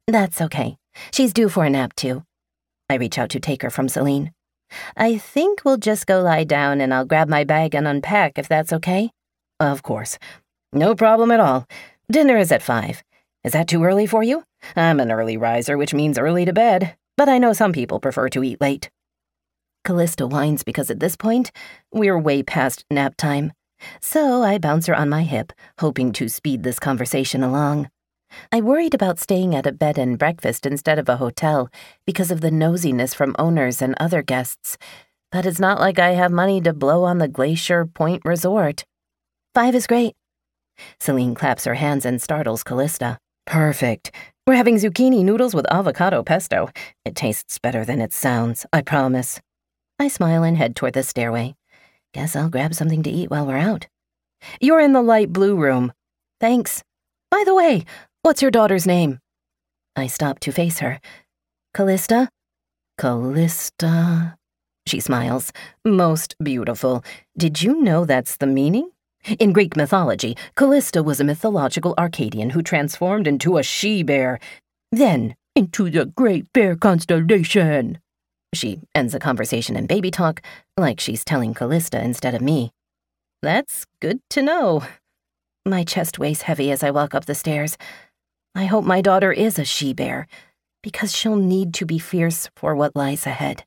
That's okay. She's due for a nap, too. I reach out to take her from Celine. I think we'll just go lie down and I'll grab my bag and unpack if that's okay. Of course. No problem at all. Dinner is at 5. Is that too early for you? I'm an early riser, which means early to bed, but I know some people prefer to eat late. Callista whines because at this point, we're way past nap time. So I bounce her on my hip, hoping to speed this conversation along. I worried about staying at a bed and breakfast instead of a hotel because of the nosiness from owners and other guests, but it's not like I have money to blow on the Glacier Point Resort. 5 is great. Celine claps her hands and startles Callista. Perfect. We're having zucchini noodles with avocado pesto. It tastes better than it sounds, I promise. I smile and head toward the stairway. Guess I'll grab something to eat while we're out. You're in the light blue room. Thanks. By the way, what's your daughter's name? I stop to face her. Callista? Callista. She smiles. Most beautiful. Did you know that's the meaning? In Greek mythology, Callista was a mythological Arcadian who transformed into a she-bear, then into the Great Bear Constellation. She ends the conversation in baby talk, like she's telling Callista instead of me. That's good to know. My chest weighs heavy as I walk up the stairs. I hope my daughter is a she-bear, because she'll need to be fierce for what lies ahead.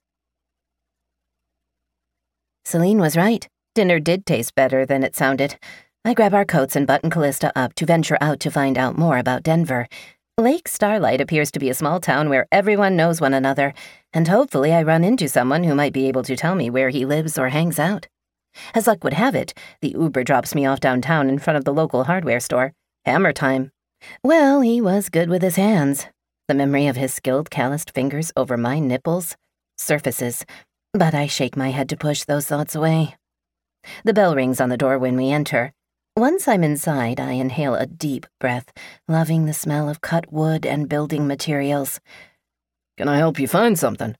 Celine was right. Dinner did taste better than it sounded. I grab our coats and button Callista up to venture out to find out more about Denver. Lake Starlight appears to be a small town where everyone knows one another, and hopefully I run into someone who might be able to tell me where he lives or hangs out. As luck would have it, the Uber drops me off downtown in front of the local hardware store. Hammer time. Well, he was good with his hands. The memory of his skilled, calloused fingers over my nipples surfaces, but I shake my head to push those thoughts away. The bell rings on the door when we enter. Once I'm inside, I inhale a deep breath, loving the smell of cut wood and building materials. Can I help you find something?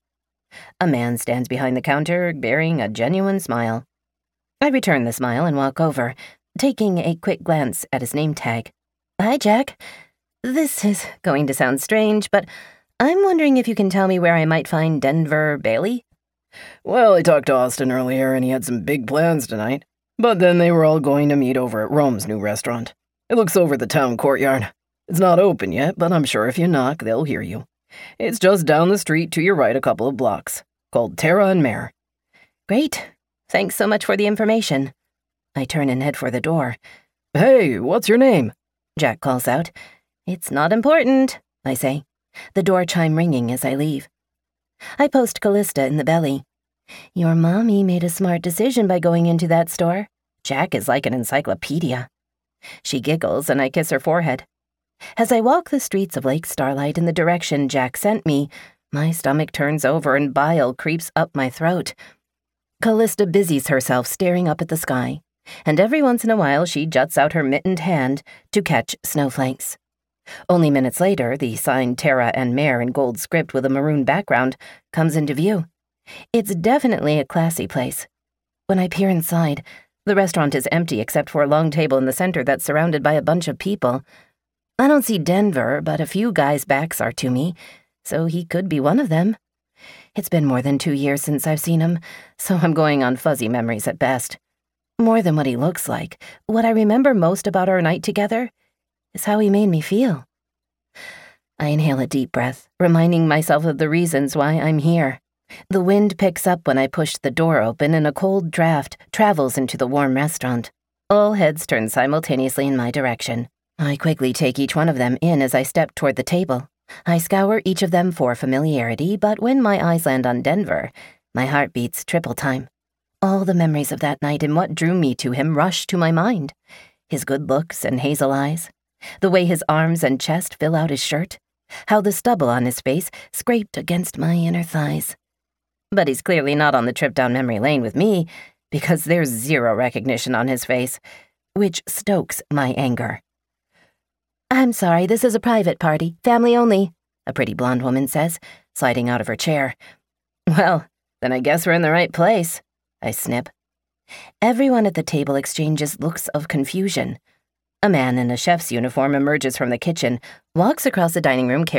A man stands behind the counter, bearing a genuine smile. I return the smile and walk over, taking a quick glance at his name tag. Hi, Jack. This is going to sound strange, but I'm wondering if you can tell me where I might find Denver Bailey? Well, I talked to Austin earlier, and he had some big plans tonight. But then they were all going to meet over at Rome's new restaurant. It looks over the town courtyard. It's not open yet, but I'm sure if you knock, they'll hear you. It's just down the street to your right a couple of blocks, called Terra and Mare. Great. Thanks so much for the information. I turn and head for the door. Hey, what's your name? Jack calls out. It's not important, I say, the door chime ringing as I leave. I post Callista in the belly. Your mommy made a smart decision by going into that store. Jack is like an encyclopedia. She giggles and I kiss her forehead. As I walk the streets of Lake Starlight in the direction Jack sent me, my stomach turns over and bile creeps up my throat. Callista busies herself staring up at the sky, and every once in a while she juts out her mittened hand to catch snowflakes. Only minutes later, the sign Terra and Mare in gold script with a maroon background comes into view. It's definitely a classy place. When I peer inside, the restaurant is empty except for a long table in the center that's surrounded by a bunch of people. I don't see Denver, but a few guys' backs are to me, so he could be one of them. It's been more than 2 years since I've seen him, so I'm going on fuzzy memories at best. More than what he looks like, what I remember most about our night together is how he made me feel. I inhale a deep breath, reminding myself of the reasons why I'm here. The wind picks up when I push the door open and a cold draft travels into the warm restaurant. All heads turn simultaneously in my direction. I quickly take each one of them in as I step toward the table. I scour each of them for familiarity, but when my eyes land on Denver, my heart beats triple time. All the memories of that night and what drew me to him rush to my mind. His good looks and hazel eyes, the way his arms and chest fill out his shirt, how the stubble on his face scraped against my inner thighs. But he's clearly not on the trip down memory lane with me, because there's zero recognition on his face, which stokes my anger. I'm sorry, this is a private party, family only, a pretty blonde woman says, sliding out of her chair. Well, then I guess we're in the right place, I snip. Everyone at the table exchanges looks of confusion. A man in a chef's uniform emerges from the kitchen, walks across the dining room carrying